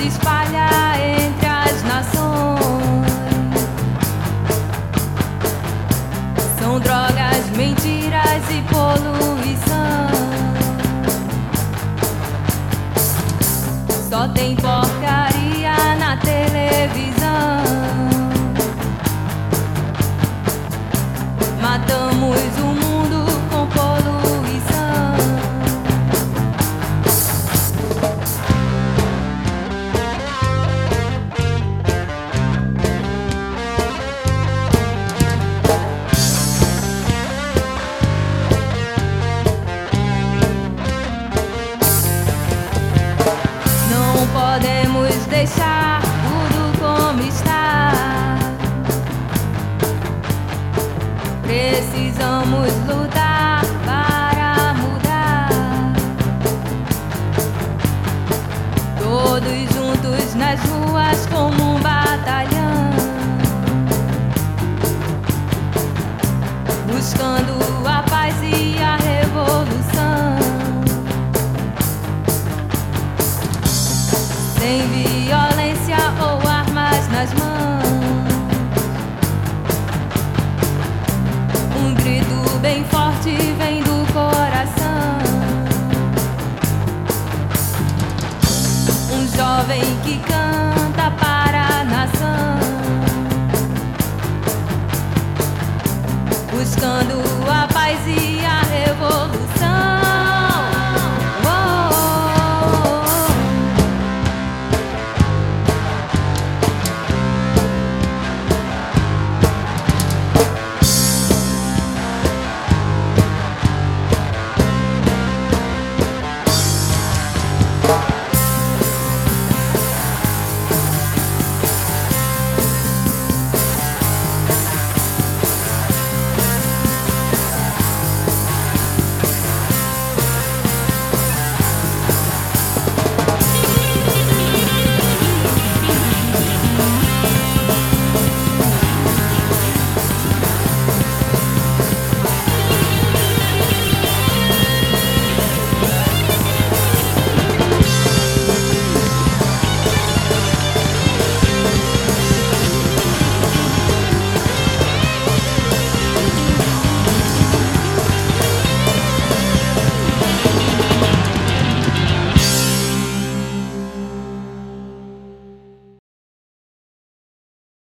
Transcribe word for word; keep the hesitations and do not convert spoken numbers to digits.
se espalha entre as nações. São drogas, mentiras e poluição. Só tem porcaria na televisão. Matamos o mundo com poluição. Não podemos deixar tudo como está. Precisamos lutar para mudar. Todos juntos nas ruas como um batalhão, buscando a paz e a revolução. Sem violência ou armas nas mãos. Um grito bem forte vem do coração. Um jovem que canta.